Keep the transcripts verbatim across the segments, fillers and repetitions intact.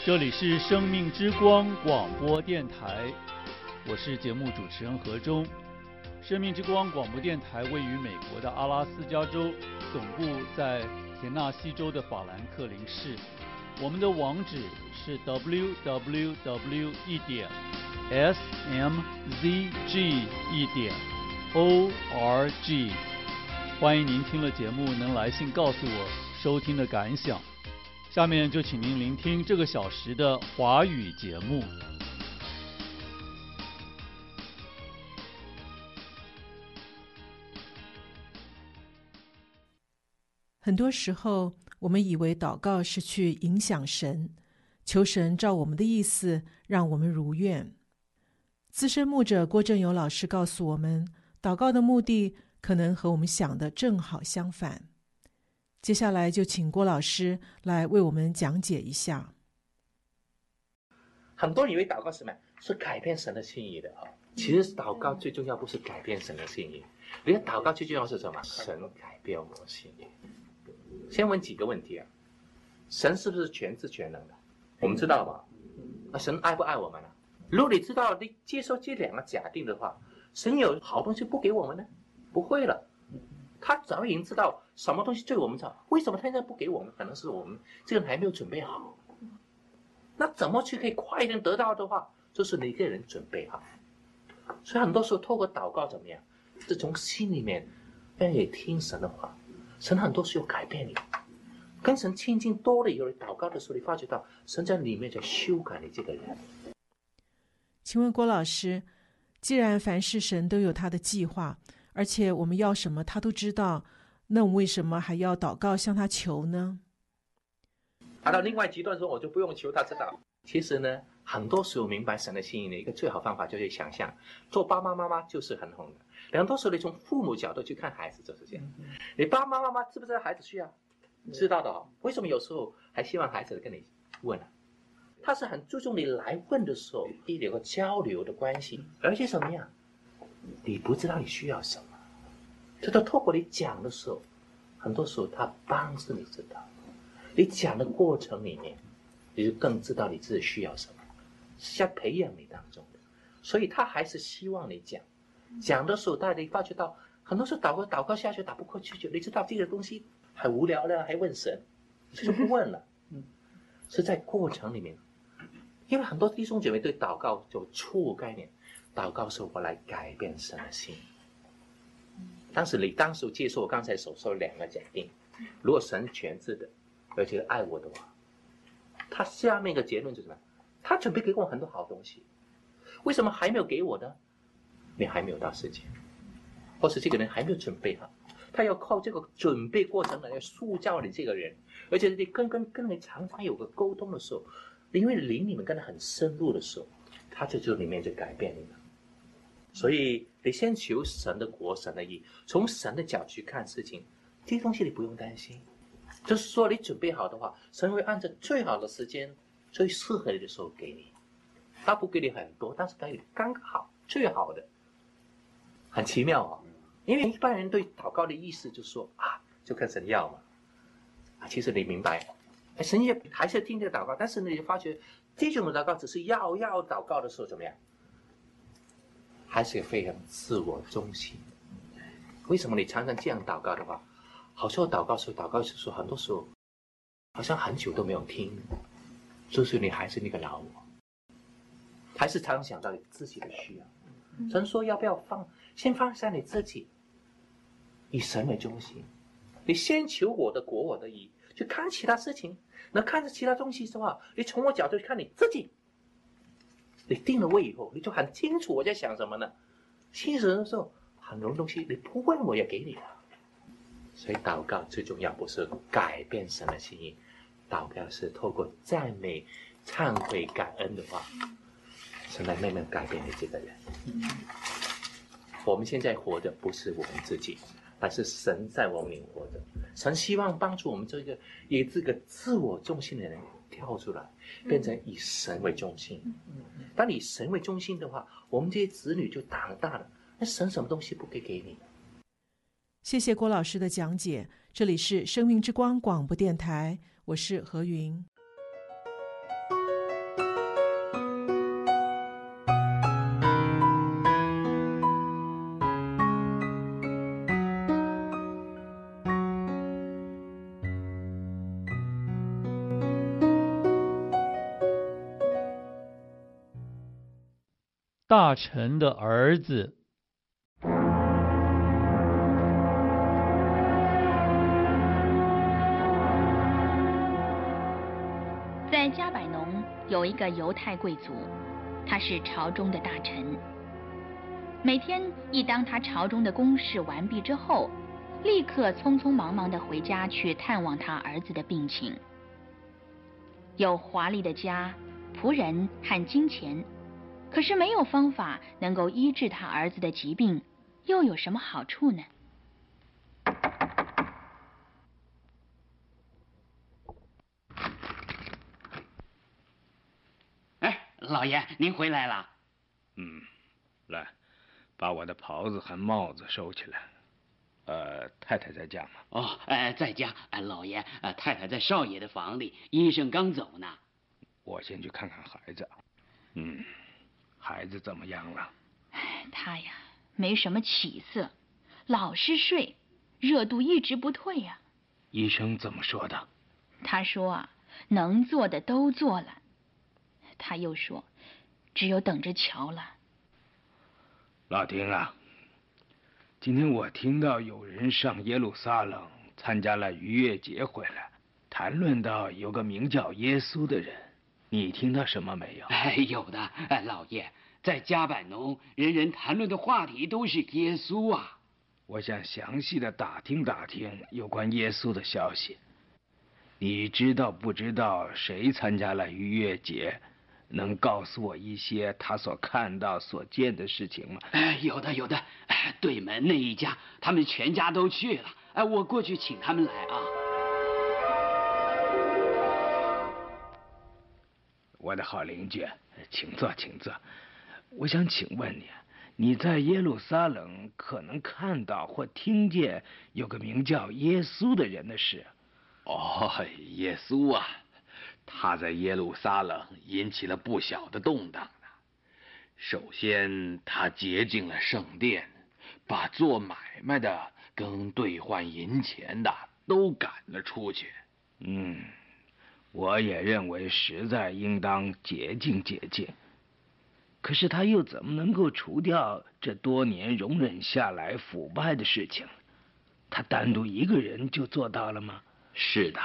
这里是生命之光广播电台，我是节目主持人何忠。生命之光广播电台位于美国的阿拉斯加州，总部在田纳西州的法兰克林市。我们的网址是 double-u double-u double-u 一点 s m z g 一点 o r g。欢迎您听了节目能来信告诉我收听的感想。下面就请您聆听这个小时的华语节目。 很多时候，我们以为祷告是去影响神，求神照我们的意思让我们如愿。资深牧者郭正友老师告诉我们，祷告的目的可能和我们想的正好相反。接下来就请郭老师来为我们讲解一下。 很多人以为祷告是什么？是改变神的心意的啊。其实祷告最重要不是改变神的心意，你的祷告最重要是什么？神改变我的心意。先问几个问题啊？神是不是全知全能的？我们知道吗？那神爱不爱我们呢？如果你知道你接受这两个假定的话，神有好东西不给我们呢？不会了。他早已经知道什么东西对我们好，为什么他现在不给我们？可能是我们这个人还没有准备好。那怎么去可以快一点得到的话，就是你一个人准备好。所以很多时候透过祷告怎么样？是从心里面愿意听神的话，神很多时候改变你。跟神亲近多了以后，你祷告的时候，你发觉到神在里面在修改你这个人。 请问郭老师，既然凡事神都有他的计划，而且我们要什么他都知道，那我们为什么还要祷告向他求呢？ 达到另外极端的时候，我就不用求他知道。其实呢，很多时候明白神的心意的一个最好方法就是想象，做爸爸妈妈就是很红的。很多时候你从父母角度去看孩子就是这样。你爸爸妈妈知不知道孩子需要？知道的哦。为什么有时候还希望孩子跟你问呢？他是很注重你来问的时候，一有个交流的关系，而且什么样？你不知道你需要什么，这都透过你讲的时候，很多时候他帮助你知道。你讲的过程里面，你就更知道你自己需要什么，是在培养你当中的。所以他还是希望你讲，讲的时候，大家发觉到，很多时候祷告祷告下去打不过去，就你知道这个东西很无聊了，还问神，就不问了。嗯，是在过程里面，因为很多弟兄姐妹对祷告有错误概念。祷告是我来改变神的心。当时你当时接受我刚才所说的两个假定，如果神全知的，而且爱我的话，他下面一个结论就是什么？他准备给我很多好东西，为什么还没有给我呢？你还没有到时间，或是这个人还没有准备好，他要靠这个准备过程来塑造你这个人，而且你跟跟跟你常常有个沟通的时候，因为灵里面跟他很深入的时候，他就就里面就改变你了。所以你先求神的国神的义，从神的角度去看事情，这些东西你不用担心。就是说你准备好的话，神会按照最好的时间最适合你的时候给你。他不给你很多，但是给你刚好最好的。很奇妙啊、哦！因为一般人对祷告的意思就是说啊，就跟神要嘛。啊，其实你明白，神也还是听这个祷告，但是你就发觉这种祷告只是要要祷告的时候怎么样？还是非常自我中心。为什么你常常这样祷告的话，好像祷告时候祷告的时候，很多时候好像很久都没有听，就是你还是那个老我，还是常常想到你自己的需要。神说要不要放，先放下你自己，以神为中心。你先求我的国，我的义，去看其他事情。那看着其他东西的话，你从我角度去看你自己。你定了位以后，你就很清楚我在想什么呢？其实的时候，很多东西你不问我也给你了。所以祷告最重要不是改变神的心意，祷告是透过赞美、忏悔、感恩的话，神来慢慢改变你这个人。我们现在活的不是我们自己，而是神在我们里活着。神希望帮助我们这个以这个自我中心的人跳出来，变成以神为中心。当你以神为中心的话，我们这些子女就长大了。那神什么东西不可以给你？ 谢谢郭老师的讲解。这里是生命之光广播电台，我是何云。 大臣的儿子。 在加百农有一个犹太贵族，他是朝中的大臣。每天一当他朝中的公事完毕之后，立刻匆匆忙忙地回家去探望他儿子的病情。有华丽的家、仆人和金钱，可是没有方法能够医治他儿子的疾病，又有什么好处呢？ 哎，老爷，您回来了。 嗯，来，把我的袍子和帽子收起来。呃，太太在家吗？ 哦，呃，在家。呃，老爷，呃，太太在少爷的房里，医生刚走呢。 我先去看看孩子。嗯，孩子怎么样了？ 哎，他呀，没什么起色，老是睡，热度一直不退呀。 医生怎么说的？ 他说啊，能做的都做了。他又说，只有等着瞧了。 老丁啊，今天我听到有人上耶路撒冷参加了逾越节回来，谈论到有个名叫耶稣的人，你听到什么没有？ 哎，有的。哎，老爷，在加百农，人人谈论的话题都是耶稣啊。 我想详细的打听打听有关耶稣的消息。你知道不知道谁参加了逾越节？能告诉我一些他所看到、所见的事情吗？ 哎，有的，有的。哎，对门那一家，他们全家都去了。哎，我过去请他们来啊。 我的好邻居，请坐，请坐。我想请问你，你在耶路撒冷可能看到或听见有个名叫耶稣的人的事？ 哦，耶稣啊！他在耶路撒冷引起了不小的动荡呢。首先，他洁净了圣殿，把做买卖的跟兑换银钱的都赶了出去。 嗯，我也认为实在应当洁净洁净。可是他又怎么能够除掉这多年容忍下来腐败的事情？他单独一个人就做到了吗？ 是的。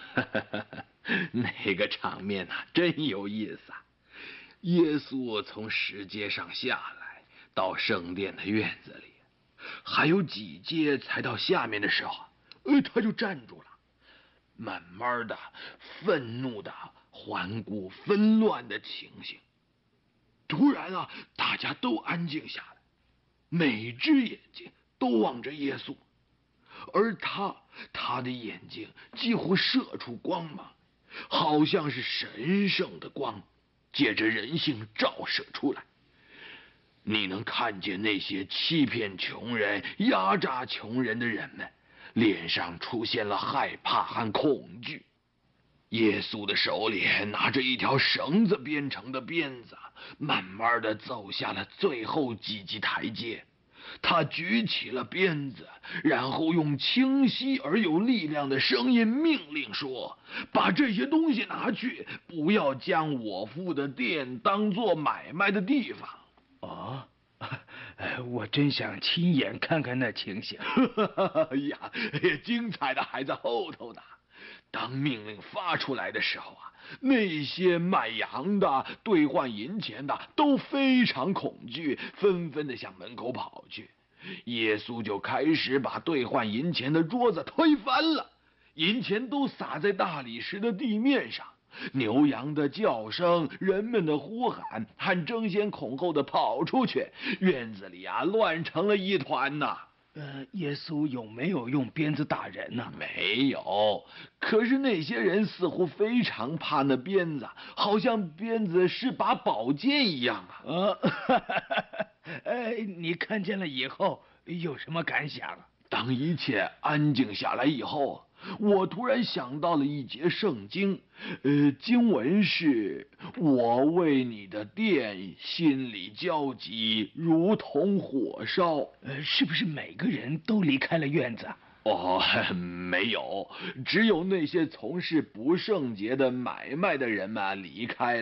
那个场面啊，真有意思啊！耶稣从石阶上下来，到圣殿的院子里，还有几阶才到下面的时候，呃，他就站住了，慢慢的、愤怒的环顾纷乱的情形。突然啊，大家都安静下来，每只眼睛都望着耶稣，而他，他的眼睛几乎射出光芒。好像是神圣的光，借着人性照射出来。你能看见那些欺骗穷人、压榨穷人的人们，脸上出现了害怕和恐惧。耶稣的手里拿着一条绳子编成的鞭子，慢慢的走下了最后几级台阶。他举起了鞭子，然后用清晰而有力量的声音命令说：“把这些东西拿去，不要将我父的殿当作买卖的地方。” 哦，我真想亲眼看看那情形。 哎呀，精彩的还在后头呢。当命令发出来的时候啊，那些卖羊的、兑换银钱的都非常恐惧，纷纷的向门口跑去。耶稣就开始把兑换银钱的桌子推翻了，银钱都洒在大理石的地面上。牛羊的叫声、人们的呼喊和争先恐后的跑出去，院子里啊乱成了一团呐。 呃，耶稣有没有用鞭子打人呢？ 没有，可是那些人似乎非常怕那鞭子，好像鞭子是把宝剑一样啊。 呃，哎，你看见了以后有什么感想？ 当一切安静下来以后，我突然想到了一节圣经，呃，经文是：“我为你的殿心里焦急，如同火烧。” 呃，是不是每个人都离开了院子？ 哦，没有，只有那些从事不圣洁的买卖的人们离开了。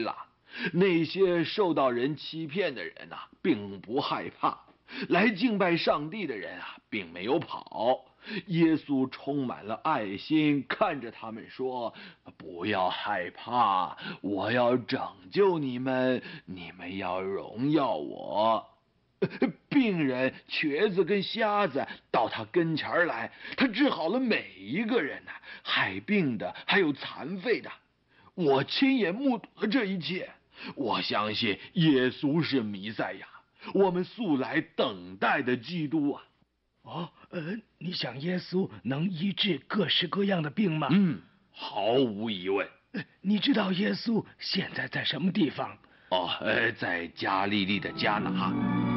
那些受到人欺骗的人啊，并不害怕；来敬拜上帝的人啊，并没有跑。耶稣充满了爱心，看着他们说：“不要害怕，我要拯救你们，你们要荣耀我。”病人、瘸子跟瞎子到他跟前来，他治好了每一个人呐、啊，害病的，还有残废的。我亲眼目睹了这一切，我相信耶稣是弥赛亚，我们素来等待的基督啊。 哦，呃，你想耶稣能医治各式各样的病吗？ 嗯，毫无疑问。 呃、你知道耶稣现在在什么地方？ 哦，呃，在加利利的迦拿。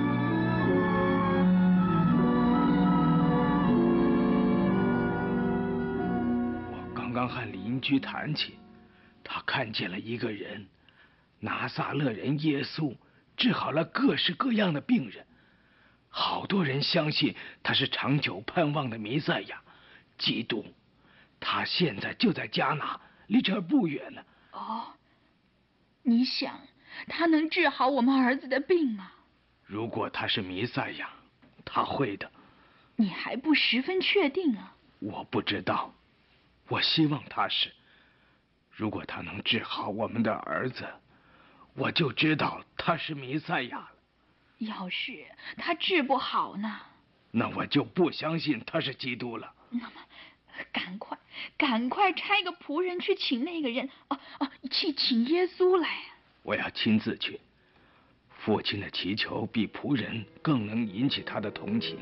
我刚刚和邻居谈起，他看见了一个人，拿撒勒人耶稣治好了各式各样的病人。好多人相信他是长久盼望的弥赛亚，基督。他现在就在迦拿，离这儿不远呢。 哦，你想他能治好我们儿子的病吗？ 如果他是弥赛亚，他会的。 你还不十分确定啊？ 我不知道，我希望他是。如果他能治好我们的儿子，我就知道他是弥赛亚了。 要是他治不好呢？ 那我就不相信他是基督了。 那么，赶快，赶快差个仆人去请那个人，哦哦，去请耶稣来。 我要亲自去。父亲的祈求比仆人更能引起他的同情。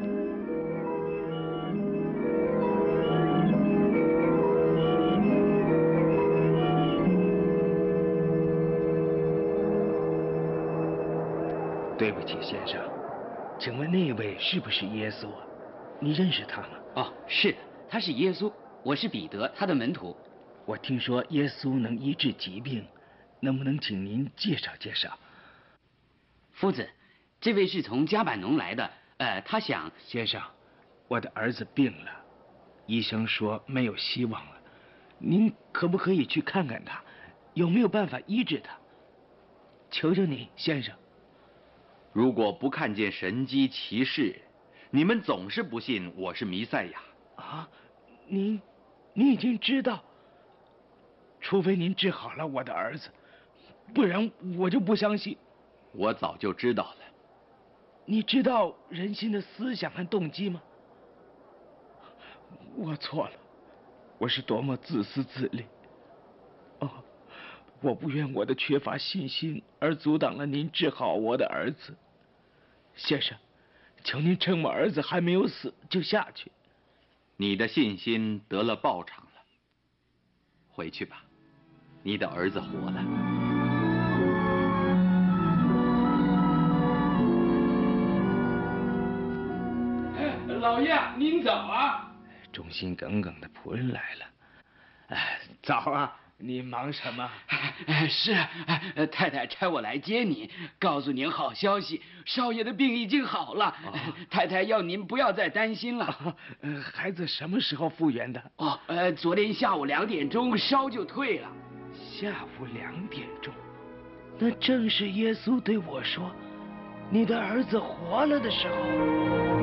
对不起，先生，请问那位是不是耶稣啊？你认识他吗？ 哦，是的，他是耶稣，我是彼得，他的门徒。 我听说耶稣能医治疾病，能不能请您介绍介绍？ 夫子，这位是从加百农来的，呃，他想…… 先生，我的儿子病了，医生说没有希望了，您可不可以去看看他，有没有办法医治他？求求你，先生。 如果不看见神迹奇事，你们总是不信我是弥赛亚。 啊，您，您已经知道。除非您治好了我的儿子，不然我就不相信。 我早就知道了。 你知道人心的思想和动机吗？我错了，我是多么自私自利。哦，我不愿我的缺乏信心而阻挡了您治好我的儿子。先生，求您趁我儿子还没有死就下去。 你的信心得了报偿了，回去吧，你的儿子活了。 老爷，您早啊！忠心耿耿的仆人来了。哎，早啊！你忙什么？ 是，太太差我来接你，告诉您好消息，少爷的病已经好了。哦、太太要您不要再担心了。 哦、孩子什么时候复原的？ 哦，呃，昨天下午两点钟烧就退了。 下午两点钟，那正是耶稣对我说：“你的儿子活了”的时候。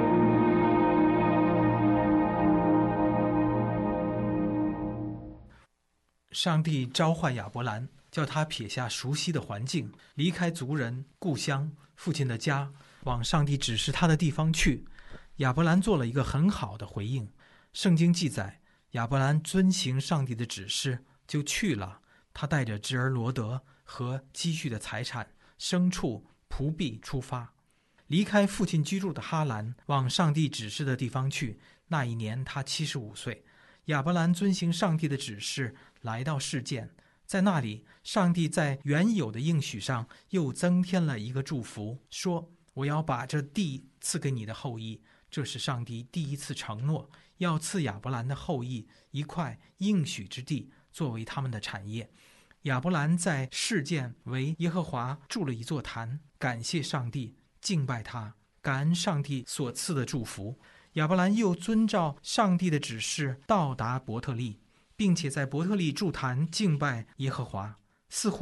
上帝召唤亚伯兰，叫他撇下熟悉的环境，离开族人、故乡、父亲的家，往上帝指示他的地方去。亚伯兰做了一个很好的回应。圣经记载，亚伯兰遵行上帝的指示，就去了。他带着侄儿罗德和积蓄的财产、牲畜、仆婢出发，离开父亲居住的哈兰，往上帝指示的地方去。那一年他七十五岁。亚伯兰遵行上帝的指示，来到示剑，在那里，上帝在原有的应许上又增添了一个祝福，说：“我要把这地赐给你的后裔。”这是上帝第一次承诺，要赐亚伯兰的后裔一块应许之地，作为他们的产业。亚伯兰在示剑为耶和华筑了一座坛，感谢上帝，敬拜他，感恩上帝所赐的祝福。亚伯兰又遵照上帝的指示到达伯特利，并且在伯特利筑坛敬拜耶和华。似乎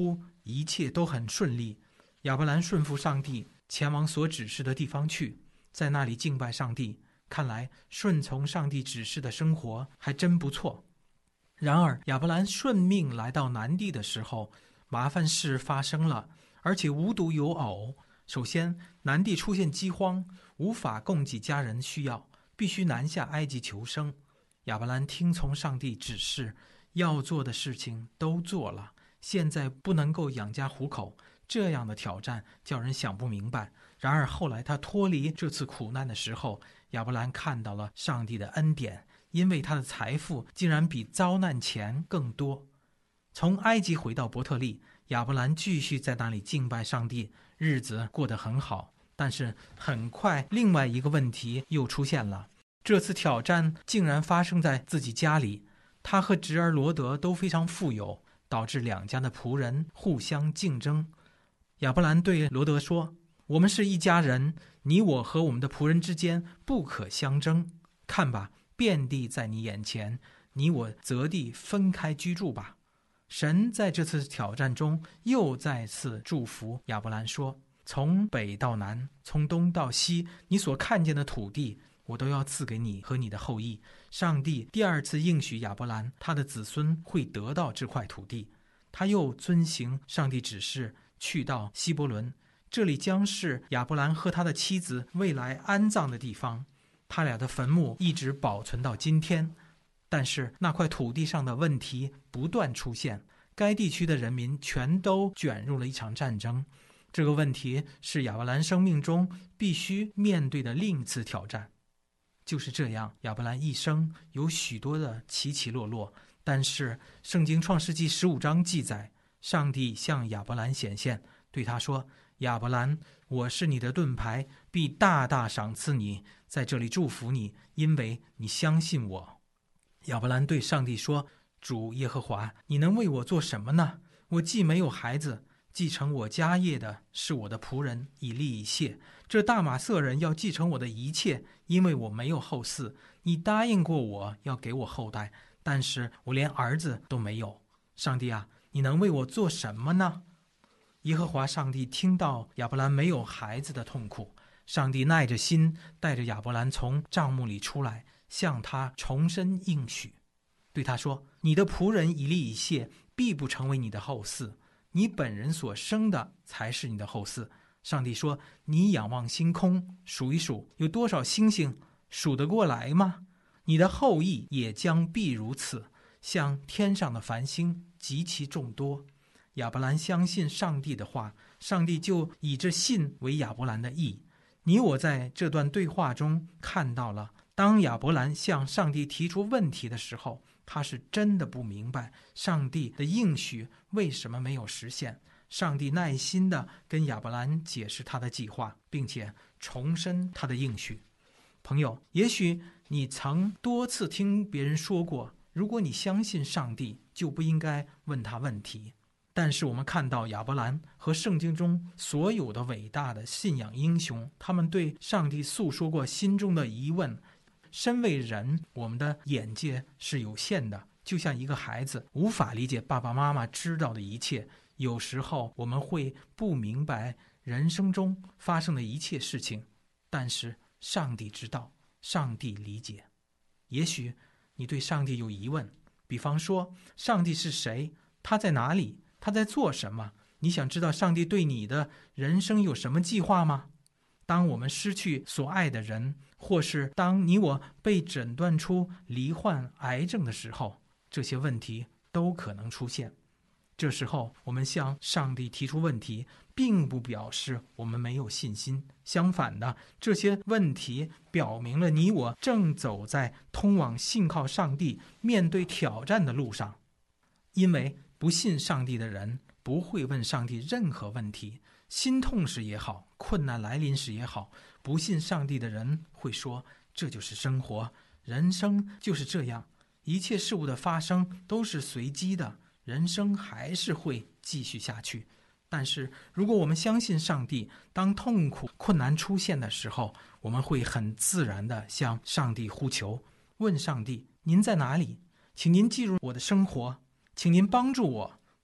一切都很顺利。亚伯兰顺服上帝，前往所指示的地方去，在那里敬拜上帝。看来顺从上帝指示的生活还真不错。然而亚伯兰顺命来到南地的时候，麻烦事发生了，而且无独有偶。首先，南地出现饥荒，无法供给家人需要，必须南下埃及求生。亚伯兰听从上帝指示，要做的事情都做了，现在不能够养家糊口，这样的挑战叫人想不明白。然而后来他脱离这次苦难的时候，亚伯兰看到了上帝的恩典，因为他的财富竟然比遭难前更多。从埃及回到伯特利，亚伯兰继续在那里敬拜上帝，日子过得很好。但是很快另外一个问题又出现了，这次挑战竟然发生在自己家里。他和侄儿罗德都非常富有，导致两家的仆人互相竞争。亚伯兰对罗德说，我们是一家人，你我和我们的仆人之间不可相争。看吧，遍地在你眼前，你我择地分开居住吧。神在这次挑战中又再次祝福亚伯兰说，从北到南，从东到西，你所看见的土地，我都要赐给你和你的后裔。上帝第二次应许亚伯兰，他的子孙会得到这块土地。他又遵行上帝指示，去到希伯伦，这里将是亚伯兰和他的妻子未来安葬的地方。他俩的坟墓一直保存到今天。但是那块土地上的问题不断出现，该地区的人民全都卷入了一场战争。这个问题是亚伯兰生命中必须面对的另一次挑战。就是这样，亚伯兰一生有许多的起起落落，但是圣经创世纪十五章记载，上帝向亚伯兰显现，对他说，亚伯兰，我是你的盾牌，必大大赏赐你，在这里祝福你，因为你相信我。亚伯兰对上帝说，主耶和华，你能为我做什么呢？我既没有孩子，继承我家业的是我的仆人以利以谢，这大马色人要继承我的一切，因为我没有后嗣。你答应过我要给我后代，但是我连儿子都没有。上帝啊，你能为我做什么呢？耶和华上帝听到亚伯兰没有孩子的痛苦，上帝耐着心带着亚伯兰从帐幕里出来，向他重申应许，对他说，你的仆人以利以谢必不成为你的后嗣，你本人所生的才是你的后嗣。上帝说，你仰望星空，数一数有多少星星，数得过来吗？你的后裔也将必如此，像天上的繁星极其众多。亚伯兰相信上帝的话，上帝就以这信为亚伯兰的义。你我在这段对话中看到了，当亚伯兰向上帝提出问题的时候，他是真的不明白上帝的应许为什么没有实现。上帝耐心地跟亚伯兰解释他的计划，并且重申他的应许。朋友，也许你曾多次听别人说过，如果你相信上帝，就不应该问他问题。但是我们看到亚伯兰和圣经中所有的伟大的信仰英雄，他们对上帝诉说过心中的疑问。身为人，我们的眼界是有限的，就像一个孩子无法理解爸爸妈妈知道的一切。有时候我们会不明白人生中发生的一切事情，但是上帝知道，上帝理解。也许你对上帝有疑问，比方说，上帝是谁？他在哪里？他在做什么？你想知道上帝对你的人生有什么计划吗？当我们失去所爱的人，或是当你我被诊断出罹患癌症的时候，这些问题都可能出现。这时候我们向上帝提出问题，并不表示我们没有信心，相反的，这些问题表明了你我正走在通往信靠上帝、面对挑战的路上。因为不信上帝的人不会问上帝任何问题，心痛时也好，困难来临时也好，不信上帝的人会说，这就是生活，人生就是这样，一切事物的发生都是随机的，人生还是会继续下去。但是如果我们相信上帝，当痛苦困难出现的时候，我们会很自然地向上帝呼求，问上帝，您在哪里？请您记住我的生活，请您帮助我，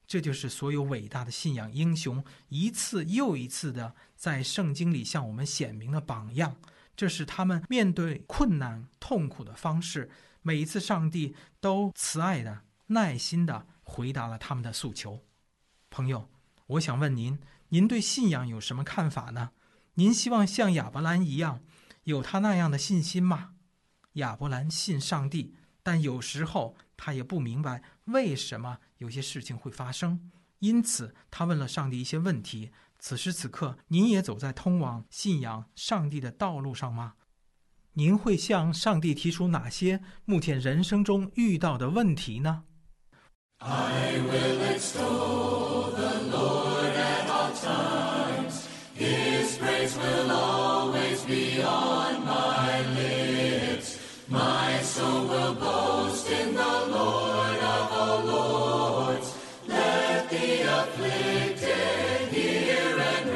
这就是所有伟大的信仰英雄一次又一次的在圣经里向我们显明的榜样。这是他们面对困难痛苦的方式，每一次上帝都慈爱的耐心的回答了他们的诉求。朋友，我想问您，您对信仰有什么看法呢？您希望像亚伯兰一样有他那样的信心吗？亚伯兰信上帝，但有时候他也不明白为什么有些事情会发生，因此他问了上帝一些问题。此时此刻，您也走在通往信仰上帝的道路上吗？您会向上帝提出哪些目前人生中遇到的问题呢？ I will extol the Lord at all times. His praise will always be on my lips. My soul will boast in the Lord of all lords. Let the afflicted hear and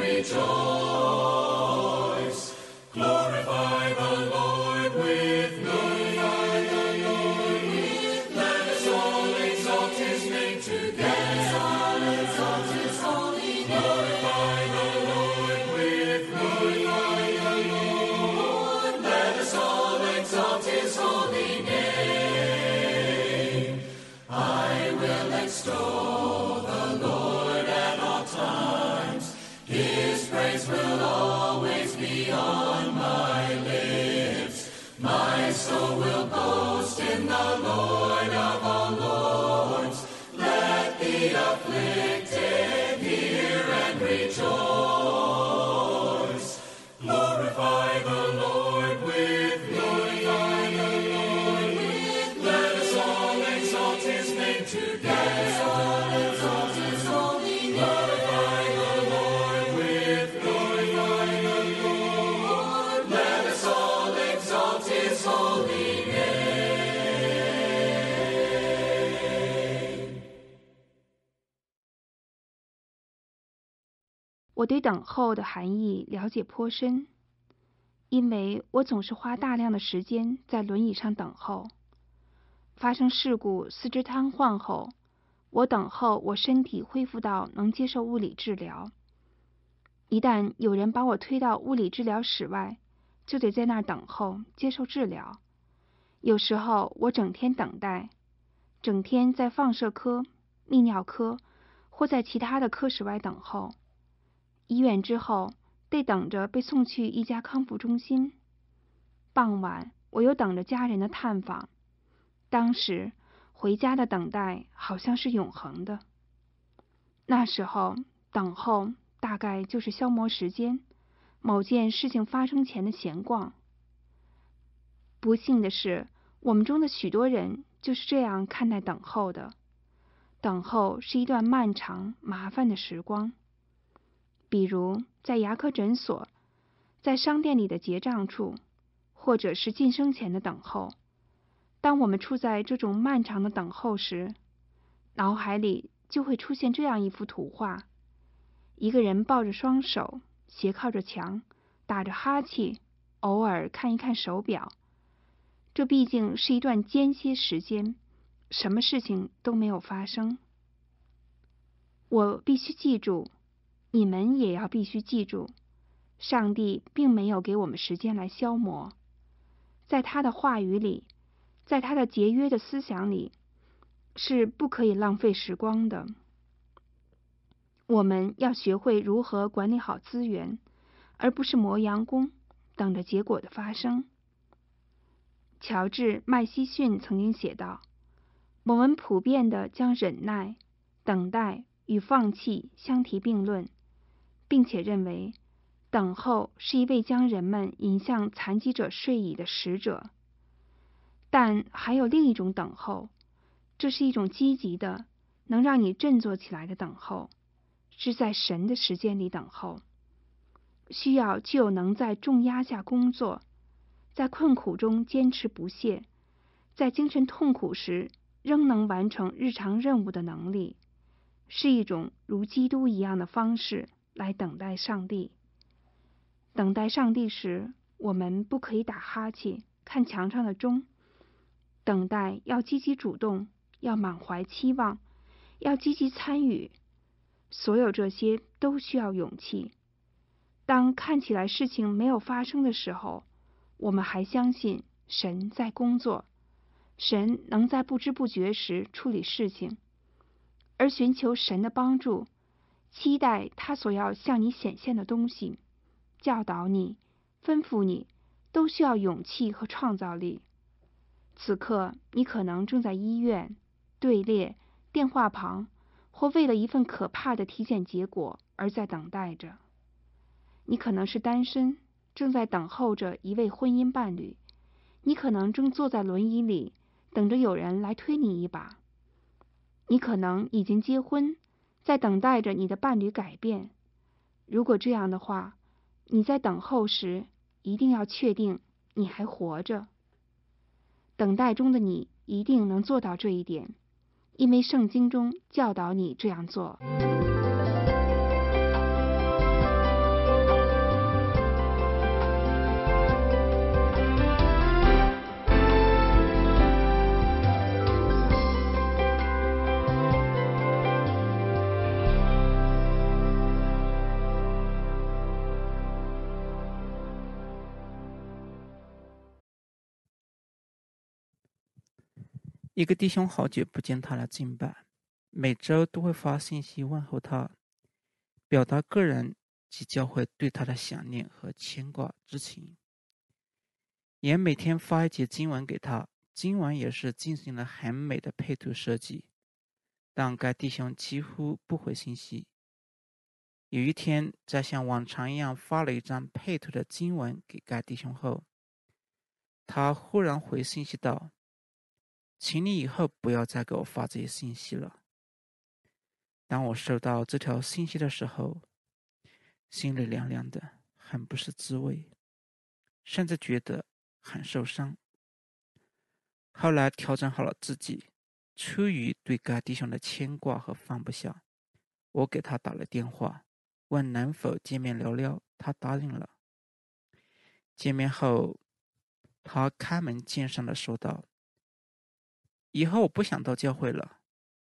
rejoice. Glorify the Lord with me. Let us all exalt his name together. Exalt his holy name. Glorify the Lord with me. Let us all exalt his holy name. I will extol the Lord at all times. His praise will always be on my lips. My soul will boast in the Lord of all lords. Let the afflicted hear and rejoice. Glorify the Lord with me. Let us all exalt his name together. Exalt his holy name. Glorify the Lord with me. Let us all exalt his holy name. 我对等候的含义了解颇深，因为我总是花大量的时间在轮椅上等候。发生事故四肢瘫痪后，我等候我身体恢复到能接受物理治疗。一旦有人把我推到物理治疗室外，就得在那儿等候接受治疗。有时候我整天等待，整天在放射科、泌尿科或在其他的科室外等候。医院之后得等着被送去一家康复中心。傍晚我又等着家人的探访，当时回家的等待好像是永恒的。那时候等候大概就是消磨时间，某件事情发生前的闲逛。不幸的是，我们中的许多人就是这样看待等候的。等候是一段漫长麻烦的时光，比如在牙科诊所，在商店里的结账处，或者是晋升前的等候。当我们处在这种漫长的等候时，脑海里就会出现这样一幅图画：一个人抱着双手，斜靠着墙，打着哈欠，偶尔看一看手表。这毕竟是一段间歇时间，什么事情都没有发生。我必须记住，你们也要必须记住，上帝并没有给我们时间来消磨。在他的话语里，在他的节约的思想里，是不可以浪费时光的。我们要学会如何管理好资源，而不是磨洋工，等着结果的发生。乔治·麦希逊曾经写道：我们普遍地将忍耐、等待与放弃相提并论，并且认为等候是一位将人们引向残疾者睡椅的使者。但还有另一种等候，这是一种积极的，能让你振作起来的等候，是在神的时间里等候。需要具有能在重压下工作，在困苦中坚持不懈，在精神痛苦时仍能完成日常任务的能力，是一种如基督一样的方式来等待上帝。等待上帝时，我们不可以打哈欠，看墙上的钟。等待要积极主动，要满怀期望， 要积极参与。所有这些都需要勇气。当看起来事情没有发生的时候，我们还相信神在工作，神能在不知不觉时处理事情，而寻求神的帮助，期待他所要向你显现的东西，教导你、吩咐你，都需要勇气和创造力。此刻，你可能正在医院、队列、电话旁，或为了一份可怕的体检结果而在等待着。你可能是单身，正在等候着一位婚姻伴侣。你可能正坐在轮椅里，等着有人来推你一把。你可能已经结婚，在等待着你的伴侣改变。如果这样的话，你在等候时一定要确定你还活着。等待中的你一定能做到这一点，因为圣经中教导你这样做。 一个弟兄好久不见他来敬拜，每周都会发信息问候他，表达个人及教会对他的想念和牵挂之情，也每天发一节经文给他，经文也是进行了很美的配图设计，但该弟兄几乎不回信息。有一天，在像往常一样发了一张配图的经文给该弟兄后，他忽然回信息道：请你以后不要再给我发这些信息了。当我收到这条信息的时候，心里凉凉的，很不是滋味，甚至觉得很受伤。后来调整好了自己，出于对该弟兄的牵挂和放不下，我给他打了电话，问能否见面聊聊，他答应了。见面后，他开门见山地说道：以后我不想到教会了。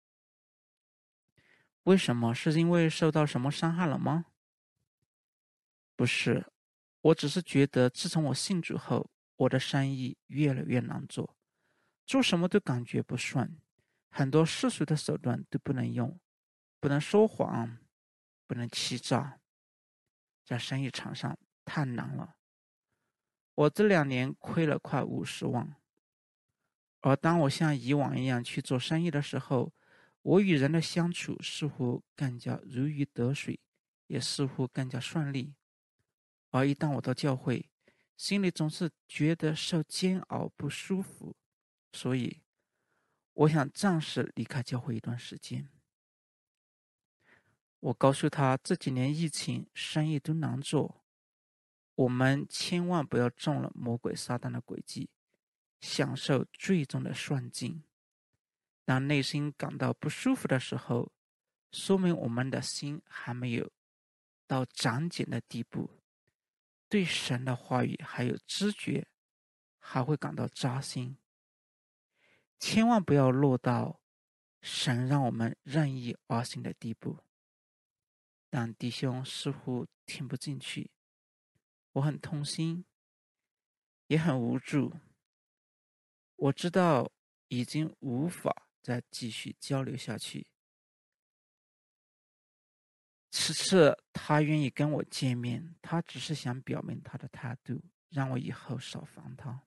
为什么？是因为受到什么伤害了吗？不是，我只是觉得自从我信主后，我的生意越来越难做，做什么都感觉不顺，很多世俗的手段都不能用，不能说谎，不能欺诈，在生意场上太难了。我这两年亏了快五十万。而当我像以往一样去做生意的时候，我与人的相处似乎更加如鱼得水，也似乎更加顺利。而一旦我到教会，心里总是觉得受煎熬不舒服，所以我想暂时离开教会一段时间。我告诉他，这几年疫情，生意都难做，我们千万不要中了魔鬼撒旦的诡计，享受最终的顺境。当内心感到不舒服的时候，说明我们的心还没有到长茧的地步，对神的话语还有知觉，还会感到扎心。千万不要落到神让我们任意而行的地步。但弟兄似乎听不进去，我很痛心，也很无助。我知道已经无法再继续交流下去。此次他愿意跟我见面，他只是想表明他的态度，让我以后少烦他。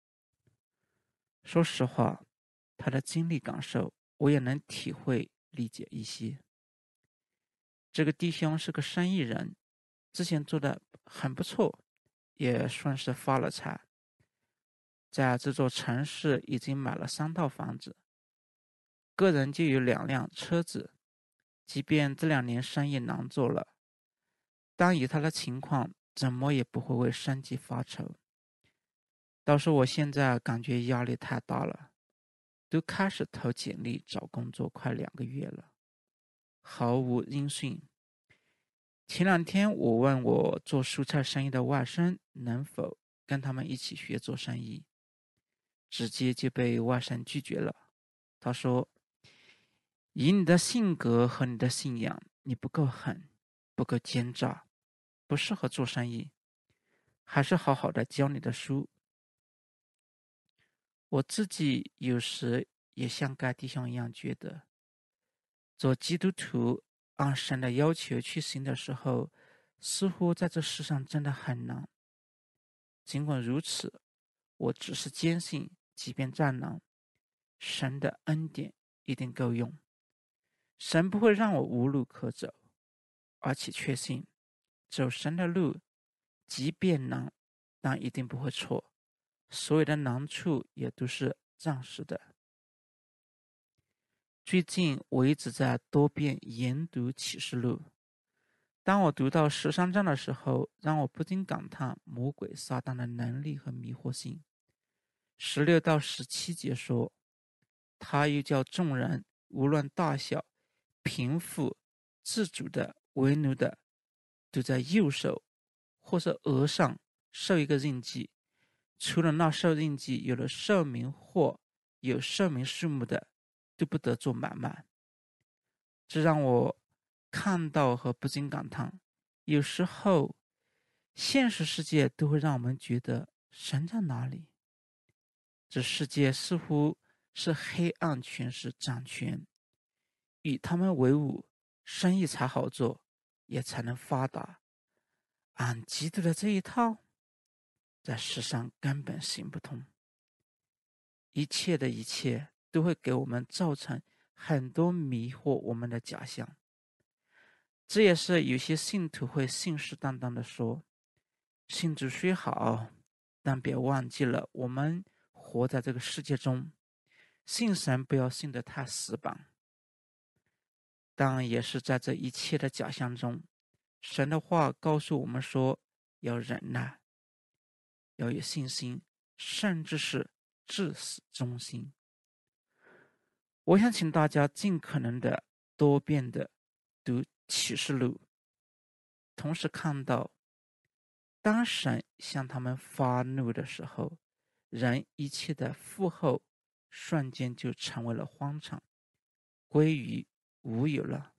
说实话，他的经历感受我也能体会理解一些。这个弟兄是个生意人，之前做的很不错，也算是发了财。在这座城市已经买了三套房子，个人就有两辆车子。即便这两年生意难做了，但以他的情况，怎么也不会为生计发愁。倒是我现在感觉压力太大了，都开始投简历找工作快两个月了，毫无音讯。前两天我问我做蔬菜生意的外甥能否跟他们一起学做生意，直接就被外甥拒绝了。他说： 以你的性格和你的信仰，你不够狠，不够奸诈，不适合做生意，还是好好的教你的书。我自己有时也像该弟兄一样觉得，做基督徒按神的要求去行的时候，似乎在这世上真的很难。尽管如此，我只是坚信，即便再难，神的恩典一定够用，神不会让我无路可走，而且确信走神的路即便难，但一定不会错，所有的难处也都是暂时的。最近我一直在多遍研读启示录，当我读到十三章的时候，让我不禁感叹魔鬼撒旦的能力和迷惑性。十六到十七节说，他又叫众人无论大小、贫富、自主的、为奴的，都在右手或是额上受一个印记，除了那受印记有了寿命或有寿命数目的，都不得做买卖。这让我看到和不禁感叹，有时候现实世界都会让我们觉得神在哪里？这世界似乎是黑暗权势掌权，与他们为伍，生意才好做，也才能发达。按基督的这一套，在世上根本行不通。一切的一切都会给我们造成很多迷惑我们的假象。这也是有些信徒会信誓旦旦地说，信主虽好，但别忘记了我们活在这个世界中，信神不要信得太死板。但也是在这一切的假象中，神的话告诉我们说，要忍耐，要有信心，甚至是至死忠心。我想请大家尽可能的多遍的读启示录，同时看到当神向他们发怒的时候，人一切的负后瞬间就成为了荒场，归于无有了。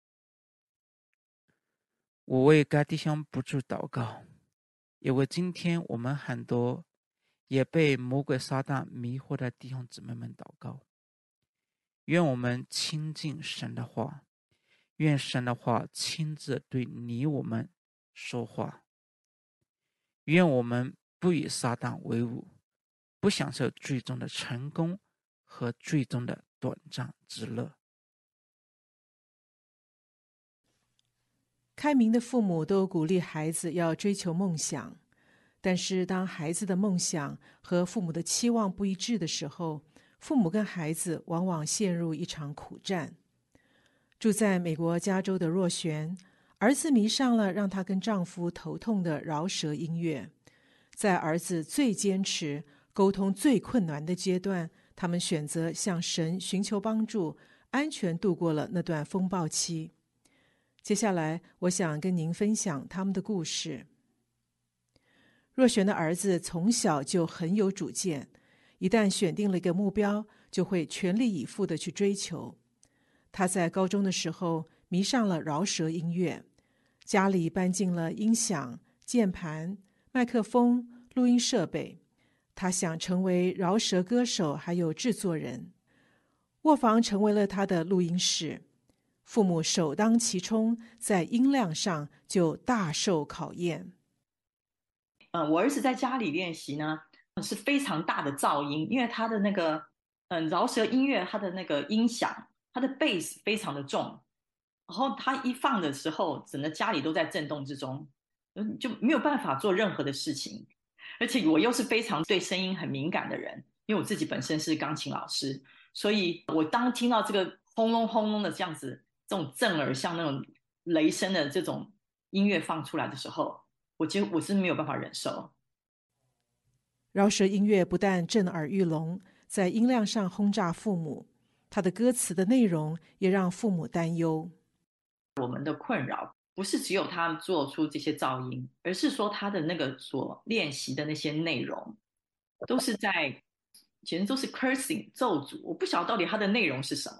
我为该弟兄不住祷告，也为今天我们很多也被魔鬼撒旦迷惑的弟兄姊妹们祷告。愿我们亲近神的话，愿神的话亲自对你我们说话。愿我们不与撒旦为伍，不享受最终的成功和最终的短暂之乐。 开明的父母都鼓励孩子要追求梦想，但是当孩子的梦想和父母的期望不一致的时候，父母跟孩子往往陷入一场苦战。住在美国加州的若璇，儿子迷上了让她跟丈夫头痛的饶舌音乐。在儿子最坚持、沟通最困难的阶段，他们选择向神寻求帮助，安全度过了那段风暴期。接下来，我想跟您分享他们的故事。若璇的儿子从小就很有主见，一旦选定了一个目标，就会全力以赴地去追求。他在高中的时候迷上了饶舌音乐，家里搬进了音响、键盘、麦克风、录音设备。他想成为饶舌歌手，还有制作人。卧房成为了他的录音室。父母首当其冲，在音量上就大受考验。 呃，我儿子在家里练习呢，是非常大的噪音，因为他的那个嗯饶舌音乐，他的那个音响，他的 bass 非常的重，然后他一放的时候，整个家里都在震动之中，就没有办法做任何的事情。而且我又是非常对声音很敏感的人，因为我自己本身是钢琴老师，所以我当听到这个轰隆轰隆的这样子，这种震耳像那种雷声的这种音乐放出来的时候，我觉得我是没有办法忍受。 饶舌音乐不但震耳欲聋，在音量上轰炸父母，它的歌词的内容也让父母担忧。 我们的困扰不是只有他做出这些噪音，而是说他的那个所练习的那些内容都是在，其实都是 cursing 咒诅，我不晓得到底他的内容是什么，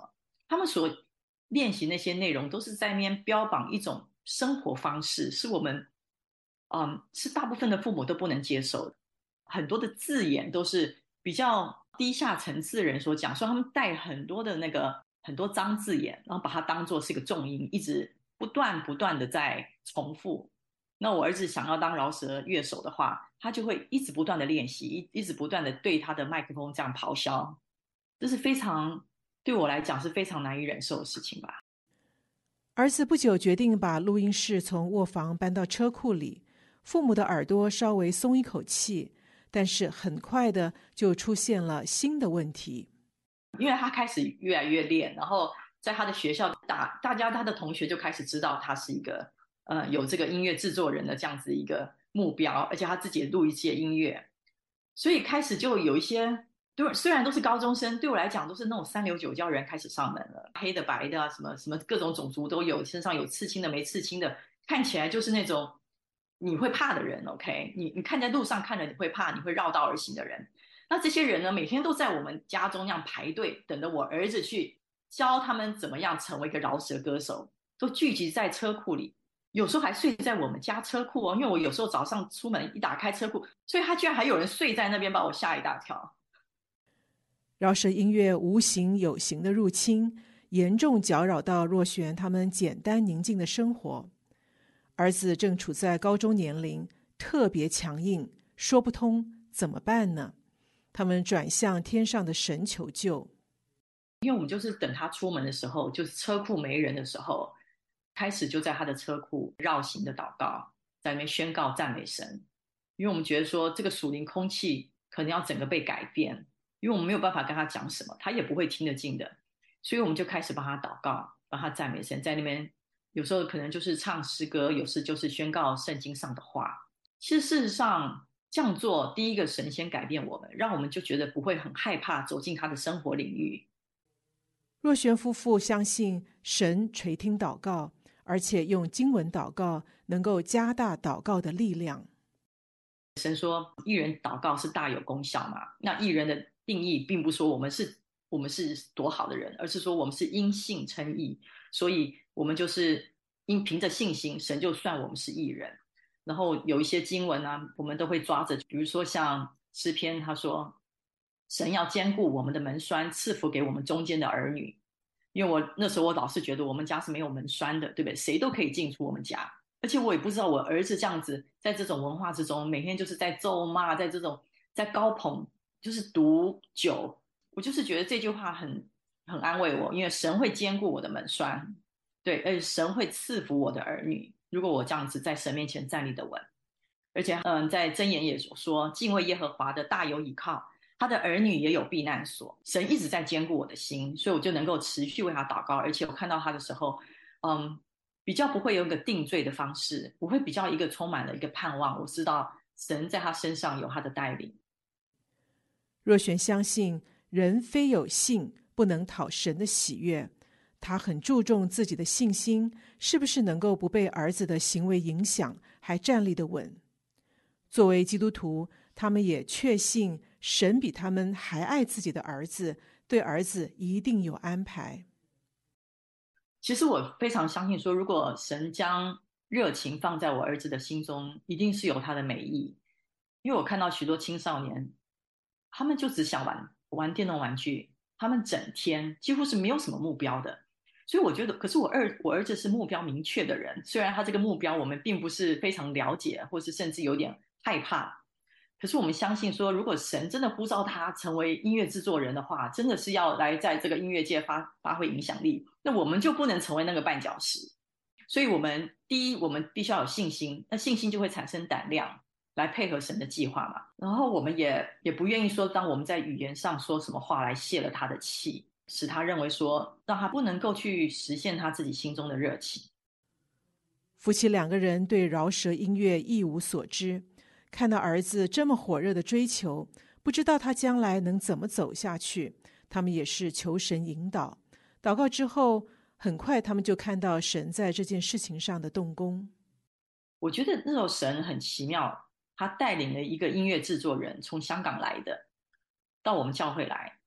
他们所练习那些内容都是在那边标榜一种生活方式，是我们嗯，是大部分的父母都不能接受的。很多的字眼都是比较低下层次的人所讲，所以他们带很多的那个很多脏字眼，然后把它当作是一个重音，一直不断不断的在重复。那我儿子想要当饶舌乐手的话，他就会一直不断的练习，一一直不断的对他的麦克风这样咆哮，这是非常对我来讲是非常难以忍受的事情吧。 儿子不久决定把录音室从卧房搬到车库里，父母的耳朵稍微松一口气，但是很快的就出现了新的问题。 因为他开始越来越练，然后在他的学校大大家他的同学就开始知道他是一个呃有这个音乐制作人的这样子一个目标，而且他自己录一些音乐，所以开始就有一些对，虽然都是高中生，对我来讲都是那种三流酒窖人开始上门了，黑的白的啊，什么什么各种种族都有，身上有刺青的没刺青的，看起来就是那种你会怕的人 OK， 你你看在路上看着你会怕，你会绕道而行的人。那这些人呢，每天都在我们家中那样排队，等着我儿子去教他们怎么样成为一个饶舌歌手，都聚集在车库里，有时候还睡在我们家车库哦，因为我有时候早上出门一打开车库，所以他居然还有人睡在那边，把我吓一大跳。 饶舌音乐无形有形的入侵，严重搅扰到若璇他们简单宁静的生活。儿子正处在高中年龄，特别强硬，说不通，怎么办呢？他们转向天上的神求救。 因为我们就是等他出门的时候，就是车库没人的时候，开始就在他的车库绕行的祷告，在那边宣告赞美神。因为我们觉得说这个属灵空气可能要整个被改变，因为我们没有办法跟他讲什么，他也不会听得进的，所以我们就开始帮他祷告，帮他赞美神，在那边有时候可能就是唱诗歌，有时就是宣告圣经上的话。其实事实上这样做，第一个神先改变我们，让我们就觉得不会很害怕走进他的生活领域。 若璇夫妇相信神垂听祷告，而且用经文祷告能够加大祷告的力量。 神说义人祷告是大有功效嘛，那义人的定义并不说我们是我们是多好的人，而是说我们是因信称义，所以我们就是因凭着信心，神就算我们是义人。然后有一些经文啊，我们都会抓着，比如说像诗篇，他说神要坚固我们的门栓，赐福给我们中间的儿女。因为我那时候我老是觉得我们家是没有门栓的，对不对？谁都可以进出我们家，而且我也不知道我儿子这样子在这种文化之中，每天就是在咒骂，在这种在高捧，就是毒酒。我就是觉得这句话很很安慰我，因为神会坚固我的门栓，对，而且神会赐福我的儿女。如果我这样子在神面前站立得稳，而且嗯，在箴言也说，敬畏耶和华的大有倚靠，他的儿女也有避难所。神一直在坚固我的心，所以我就能够持续为他祷告，而且我看到他的时候，嗯，比较不会有一个定罪的方式，我会比较一个充满了一个盼望，我知道神在他身上有他的带领。 若璇相信人非有信不能讨神的喜悦，他很注重自己的信心是不是能够不被儿子的行为影响，还站立得稳。作为基督徒，他们也确信神比他们还爱自己的儿子，对儿子一定有安排。 其实我非常相信说，如果神将热情放在我儿子的心中，一定是有他的美意。因为我看到许多青少年，他们就只想玩玩电动玩具，他们整天几乎是没有什么目标的。所以我觉得，可是我儿我儿子是目标明确的人，虽然他这个目标我们并不是非常了解，或是甚至有点害怕，可是我们相信说，如果神真的呼召他成为音乐制作人的话，真的是要来在这个音乐界发发挥影响力，那我们就不能成为那个绊脚石。所以我们第一，我们必须要有信心，那信心就会产生胆量来配合神的计划嘛。然后我们也也不愿意说，当我们在语言上说什么话来泄了他的气，使他认为说让他不能够去实现他自己心中的热情。 夫妻两个人对饶舌音乐一无所知，看到儿子这么火热的追求，不知道他将来能怎么走下去，他们也是求神引导。祷告之后，很快他们就看到神在这件事情上的动工。 我觉得那时候神很奇妙，他带领了一个音乐制作人从香港来的，到我们教会来，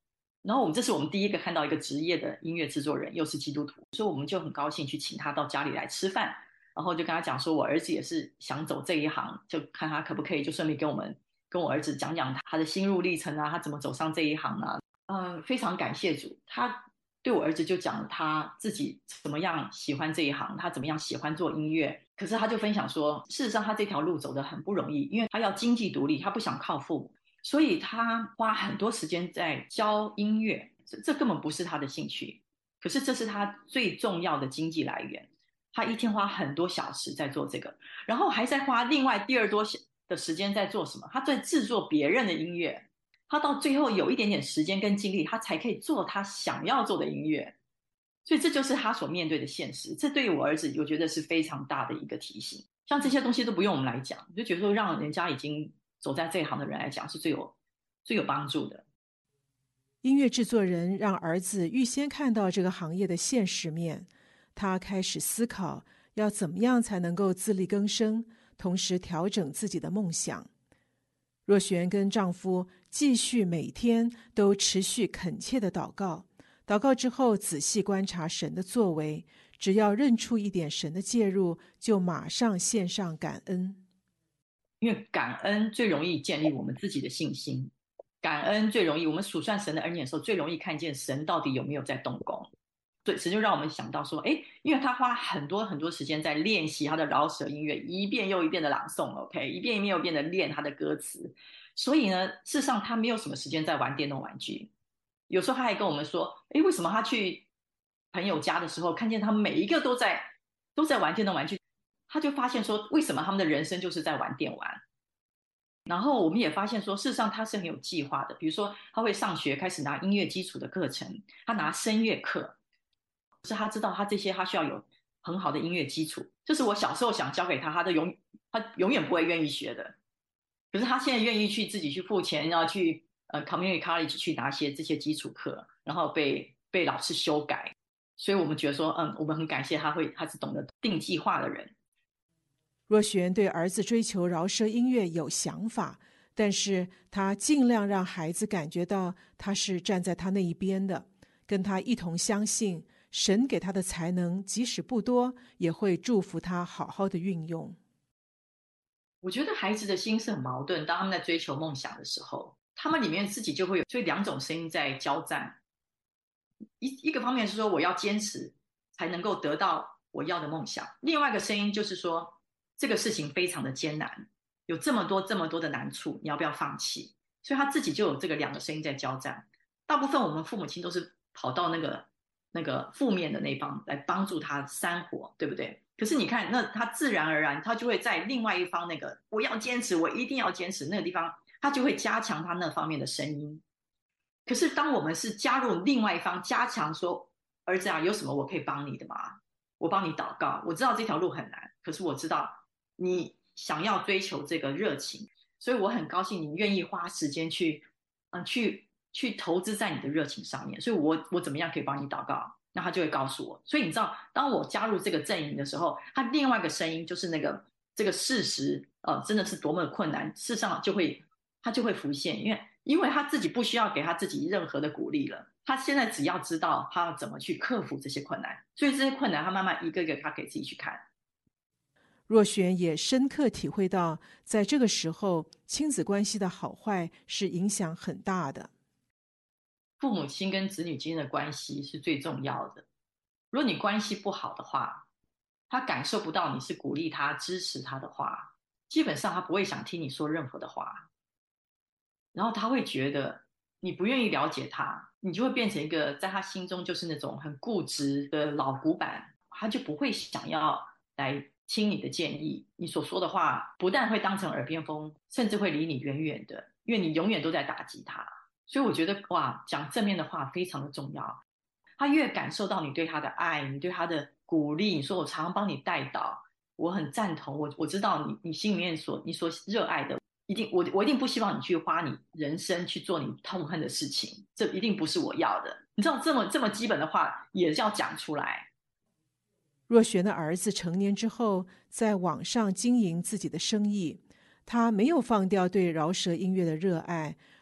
然后我们这是我们第一个看到一个职业的音乐制作人，又是基督徒，所以我们就很高兴去请他到家里来吃饭，然后就跟他讲说，我儿子也是想走这一行，就看他可不可以就顺便跟我们跟我儿子讲讲他的心路历程啊，他怎么走上这一行啊。嗯、呃，非常感谢主，他对我儿子就讲他自己怎么样喜欢这一行，他怎么样喜欢做音乐。可是他就分享说，事实上他这条路走得很不容易，因为他要经济独立，他不想靠父母，所以他花很多时间在教音乐，这这根本不是他的兴趣，可是这是他最重要的经济来源。他一天花很多小时在做这个，然后还在花另外第二多的时间在做什么？他在制作别人的音乐。他到最后有一点点时间跟精力，他才可以做他想要做的音乐。所以这就是他所面对的现实。这对于我儿子，我觉得是非常大的一个提醒。像这些东西都不用我们来讲，我就觉得说让人家已经走在这一行的人来讲，是最有最有帮助的。 音乐制作人让儿子预先看到这个行业的现实面，他开始思考要怎么样才能够自力更生，同时调整自己的梦想。若璇跟丈夫继续每天都持续恳切的祷告，祷告之后仔细观察神的作为，只要认出一点神的介入，就马上献上感恩。 因为感恩最容易建立我们自己的信心，感恩最容易，我们数算神的恩典的时候，最容易看见神到底有没有在动工。对，神就让我们想到说，哎，因为他花很多很多时间在练习他的饶舌音乐，一遍又一遍的朗诵 ，OK， 一遍一遍又一遍的练他的歌词，所以呢，事实上他没有什么时间在玩电动玩具。有时候他还跟我们说，哎，为什么他去朋友家的时候，看见他们每一个都在都在玩电动玩具，他就发现说，为什么他们的人生就是在玩电玩。然后我们也发现说，事实上他是很有计划的，比如说他会上学，开始拿音乐基础的课程，他拿声乐课。是他知道他这些他需要有很好的音乐基础，这是我小时候想教给他，他都永他永远不会愿意学的。可是他现在愿意去自己去付钱，然后去呃 community college 去拿些这些基础课，然后被被老师修改。所以我们觉得说，嗯，我们很感谢他会他是懂得定计划的人。 若璇对儿子追求饶舌音乐有想法，但是他尽量让孩子感觉到他是站在他那一边的，跟他一同相信神给他的才能即使不多，也会祝福他好好的运用。 我觉得孩子的心是很矛盾，当他们在追求梦想的时候，他们里面自己就会有所以两种声音在交战。一一个方面是说我要坚持才能够得到我要的梦想，另外一个声音就是说这个事情非常的艰难，有这么多这么多的难处，你要不要放弃？所以他自己就有这个两个声音在交战。大部分我们父母亲都是跑到那个那个负面的那方来帮助他煽火，对不对？可是你看，那他自然而然他就会在另外一方那个我要坚持，我一定要坚持那个地方，他就会加强他那方面的声音。可是当我们是加入另外一方，加强说，儿子啊，有什么我可以帮你的吗？我帮你祷告，我知道这条路很难，可是我知道你想要追求这个热情，所以我很高兴你愿意花时间去嗯去去投资在你的热情上面，所以我我怎么样可以帮你祷告？那他就会告诉我。所以你知道，当我加入这个阵营的时候，他另外一个声音就是那个这个事实，呃，真的是多么的困难，事实上就会他就会浮现，因为因为他自己不需要给他自己任何的鼓励了，他现在只要知道他要怎么去克服这些困难，所以这些困难他慢慢一个一个他给自己去看。 若璇也深刻体会到，在这个时候，亲子关系的好坏是影响很大的。 父母亲跟子女之间的关系是最重要的。如果你关系不好的话，他感受不到你是鼓励他、支持他的话，基本上他不会想听你说任何的话。然后他会觉得你不愿意了解他，你就会变成一个在他心中就是那种很固执的老古板，他就不会想要来听你的建议。你所说的话不但会当成耳边风，甚至会离你远远的，因为你永远都在打击他。所以我觉得哇，讲正面的话非常的重要。他越感受到你对他的爱，你对他的鼓励，你说我常常帮你带导，我很赞同，我我知道你你心里面所你所热爱的，一定我我一定不希望你去花你人生去做你痛恨的事情，这一定不是我要的。你知道这么这么基本的话也是要讲出来。 若璇的儿子成年之后，在网上经营自己的生意，他没有放掉对饶舌音乐的热爱，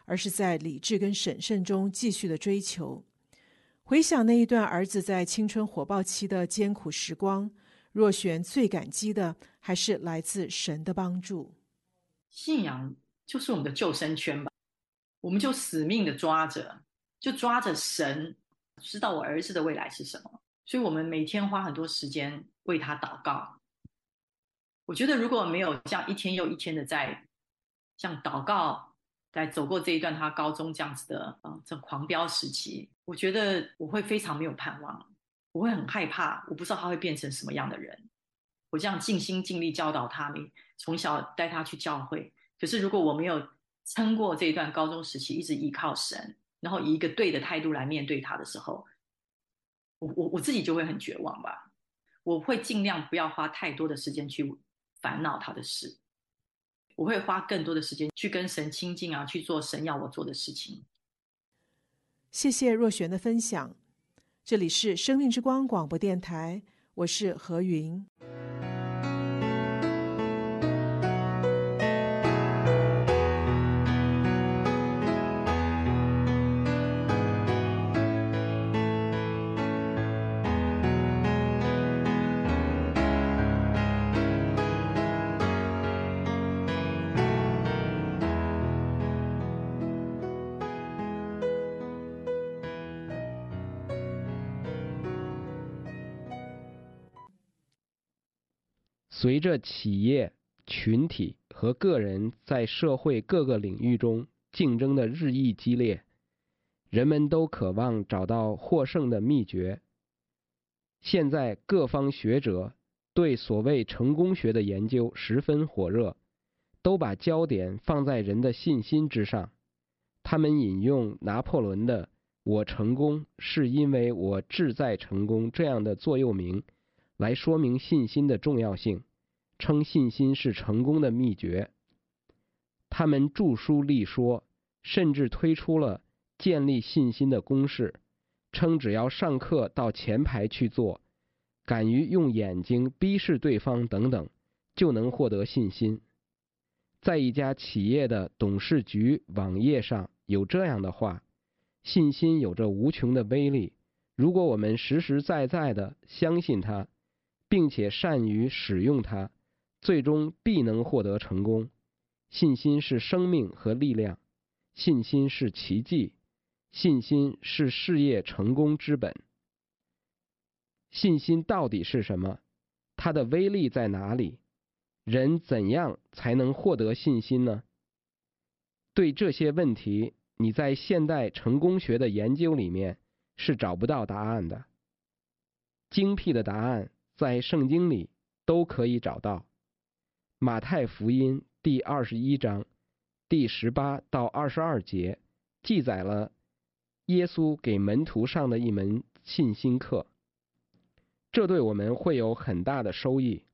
而是在理智跟审慎中继续的追求。回想那一段儿子在青春火爆期的艰苦时光，若璇最感激的还是来自神的帮助。 信仰就是我们的救生圈吧，我们就死命的抓着，就抓着神，知道我儿子的未来是什么。所以我们每天花很多时间为他祷告。我觉得如果没有这样一天又一天的在像祷告，在走过这一段他高中这样子的呃这狂飙时期，我觉得我会非常没有盼望，我会很害怕，我不知道他会变成什么样的人。我这样尽心尽力教导他，从小带他去教会，可是如果我没有撑过这一段高中时期，一直依靠神，然后以一个对的态度来面对他的时候，我我我自己就会很绝望吧。我会尽量不要花太多的时间去烦恼他的事，我会花更多的时间去跟神亲近啊，去做神要我做的事情。 谢谢若璇的分享。这里是生命之光广播电台，我是何云。 随着企业、群体和个人在社会各个领域中竞争的日益激烈，人们都渴望找到获胜的秘诀。现在各方学者对所谓成功学的研究十分火热，都把焦点放在人的信心之上。他们引用拿破仑的“我成功是因为我志在成功”这样的座右铭来说明信心的重要性，称信心是成功的秘诀。他们著书立说，甚至推出了建立信心的公式，称只要上课到前排去做，敢于用眼睛逼视对方等等，就能获得信心。在一家企业的董事局网页上有这样的话：信心有着无穷的威力，如果我们实实在在地相信它，并且善于使用它，最终必能获得成功。信心是生命和力量，信心是奇迹，信心是事业成功之本。信心到底是什么？它的威力在哪里？人怎样才能获得信心呢？对这些问题，你在现代成功学的研究里面是找不到答案的。精辟的答案在圣经里都可以找到。马太福音第二十一章第十八到二十二节记载了耶稣给门徒上的一门信心课，这对我们会有很大的收益。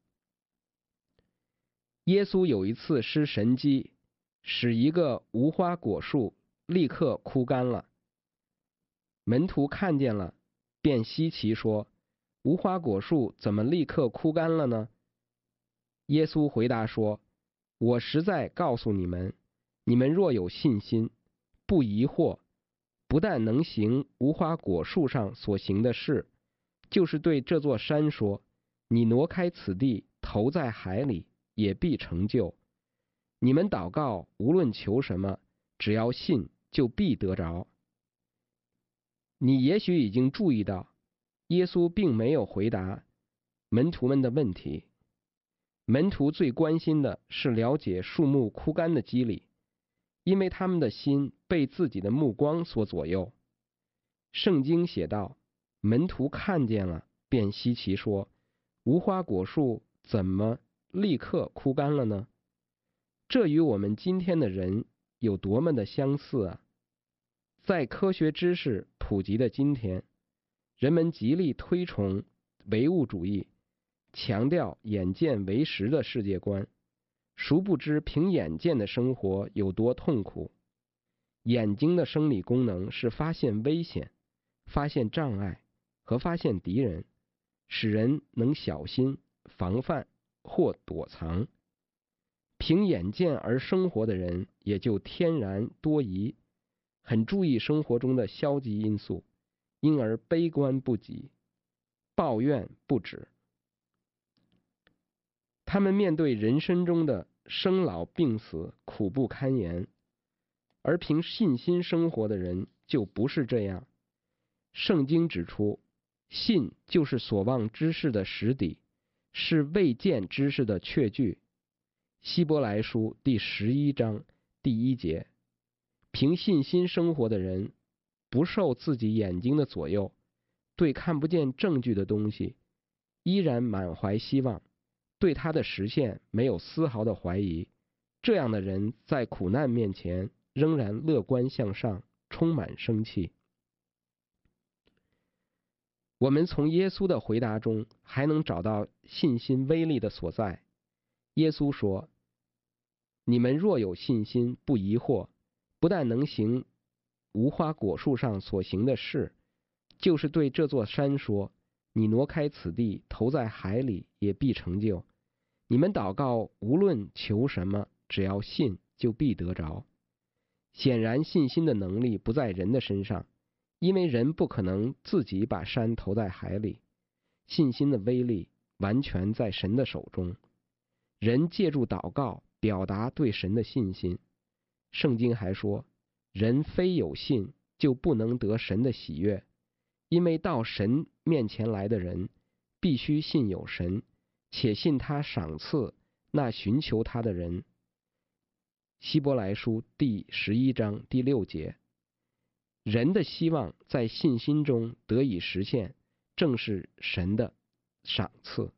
耶稣有一次施神迹，使一个无花果树立刻枯干了。门徒看见了，便稀奇说：“无花果树怎么立刻枯干了呢？”耶稣回答说：“我实在告诉你们，你们若有信心，不疑惑，不但能行无花果树上所行的事，就是对这座山说：你挪开此地，投在海里，也必成就。你们祷告，无论求什么，只要信，就必得着。”你也许已经注意到，耶稣并没有回答门徒们的问题。门徒最关心的是了解树木枯干的机理，因为他们的心被自己的目光所左右。圣经写道：“门徒看见了，便稀奇说：无花果树怎么立刻枯干了呢？”这与我们今天的人有多么的相似啊！在科学知识普及的今天，人们极力推崇唯物主义，强调眼见为实的世界观，殊不知凭眼见的生活有多痛苦。眼睛的生理功能是发现危险、发现障碍和发现敌人，使人能小心、防范或躲藏。 凭眼见而生活的人也就天然多疑，很注意生活中的消极因素，因而悲观不及，抱怨不止。他们面对人生中的生老病死苦不堪言，而凭信心生活的人就不是这样。圣经指出，信就是所望之事的实底，是未见之事的确据。希伯来书第十一章第一节，凭信心生活的人不受自己眼睛的左右，对看不见证据的东西依然满怀希望，对它的实现没有丝毫的怀疑。这样的人在苦难面前仍然乐观向上，充满生气。我们从耶稣的回答中还能找到信心威力的所在。耶稣说，你们若有信心，不疑惑，不但能行无花果树上所行的事，就是对这座山说，你挪开此地，投在海里，也必成就。你们祷告无论求什么，只要信，就必得着。显然信心的能力不在人的身上，因为人不可能自己把山投在海里。信心的威力完全在神的手中。人借助祷告表达对神的信心。圣经还说，人非有信就不能得神的喜悦，因为到神面前来的人必须信有神，且信他赏赐那寻求他的人。希伯来书第十一章第六节，人的希望在信心中得以实现，正是神的赏赐。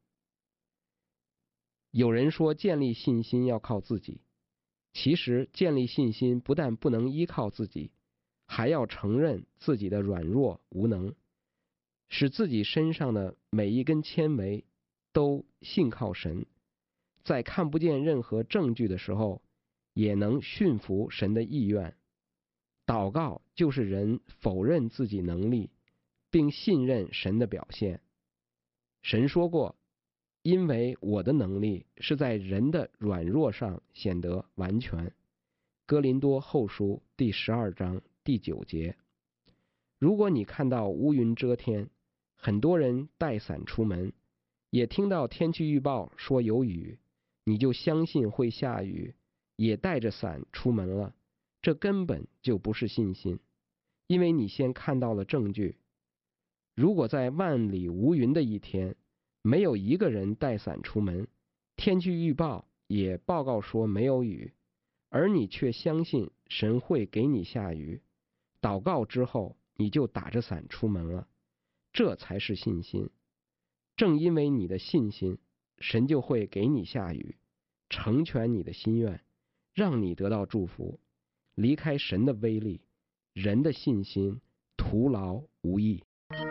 有人说建立信心要靠自己，其实建立信心不但不能依靠自己，还要承认自己的软弱无能，使自己身上的每一根纤维都信靠神，在看不见任何证据的时候，也能驯服神的意愿。祷告就是人否认自己能力，并信任神的表现。神说过，因为我的能力是在人的软弱上显得完全。哥林多后书第十二章第九节。如果你看到乌云遮天，很多人带伞出门，也听到天气预报说有雨，你就相信会下雨，也带着伞出门了，这根本就不是信心，因为你先看到了证据。如果在万里无云的一天，没有一个人带伞出门，天气预报也报告说没有雨，而你却相信神会给你下雨，祷告之后你就打着伞出门了，这才是信心。正因为你的信心，神就会给你下雨，成全你的心愿，让你得到祝福。离开神的威力，人的信心徒劳无益。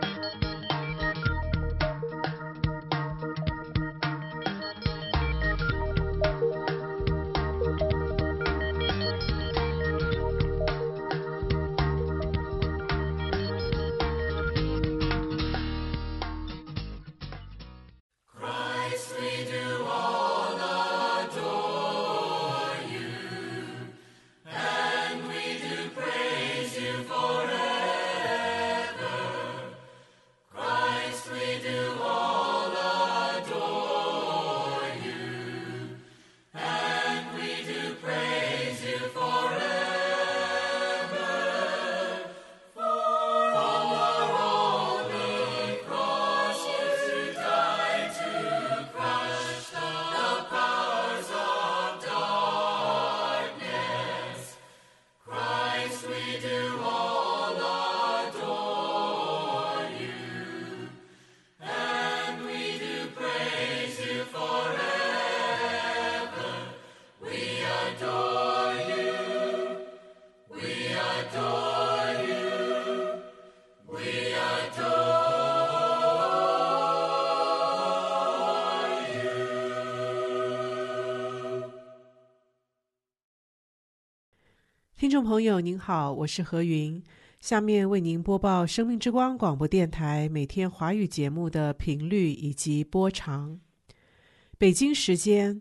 听众朋友您好，我是何云，下面为您播报生命之光广播电台每天华语节目的频率以及播长。北京时间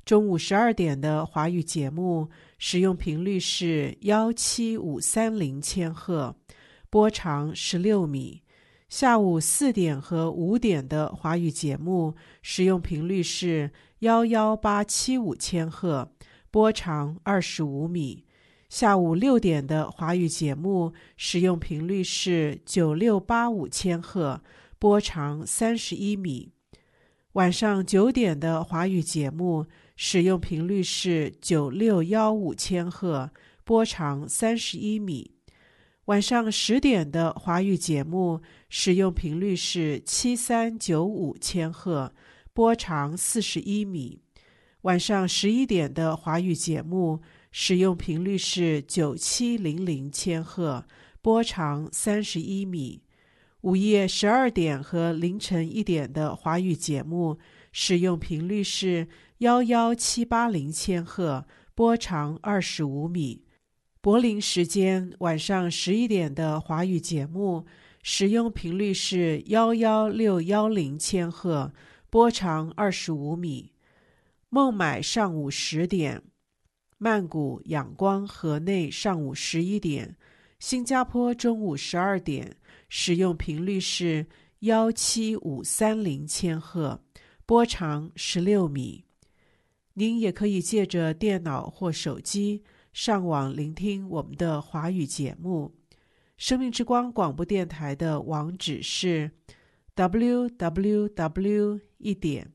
中午十二点的华语节目使用频率是一七五三零千赫，波长十六米。下午四点和五点的华语节目使用频率是一一八七五千赫，波长二十五米。下午六点的华语节目使用频率是九六八五千赫，波长三十一米。晚上九点的华语节目使用频率是九六一五千赫，波长三十一米。晚上十点的华语节目使用频率是七三九五千赫，波长四十一米。晚上十一点的华语节目使用频率是九七零零千赫，波长三十一米。午夜十二点和凌晨一点的华语节目使用频率是一一七八零千赫，波长二十五米。柏林时间晚上十一点的华语节目使用频率是一一六一零千赫，波长二十五米。孟买上午十点，曼谷、仰光、河内上午十一点，新加坡中午十二点，使用频率是一七五三零千赫，波长十六米。您也可以借着电脑或手机上网聆听我们的华语节目。生命之光广播电台的网址是 double-u double-u double-u 一点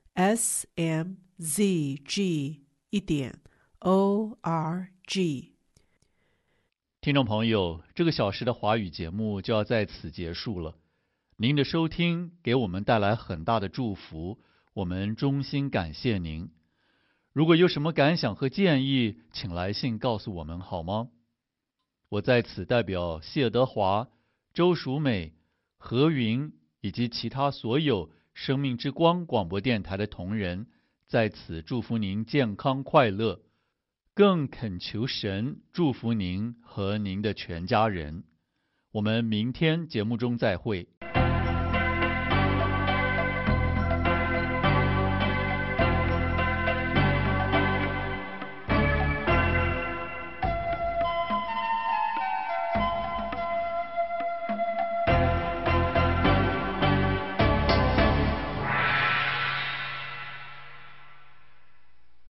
s m z g 一点 o r g。 听众朋友，这个小时的华语节目就要在此结束了。您的收听给我们带来很大的祝福，我们衷心感谢您。如果有什么感想和建议，请来信告诉我们好吗？我在此代表谢德华、周淑美、何云以及其他所有生命之光广播电台的同仁，在此祝福您健康快乐，更恳求神祝福您和您的全家人。我们明天节目中再会。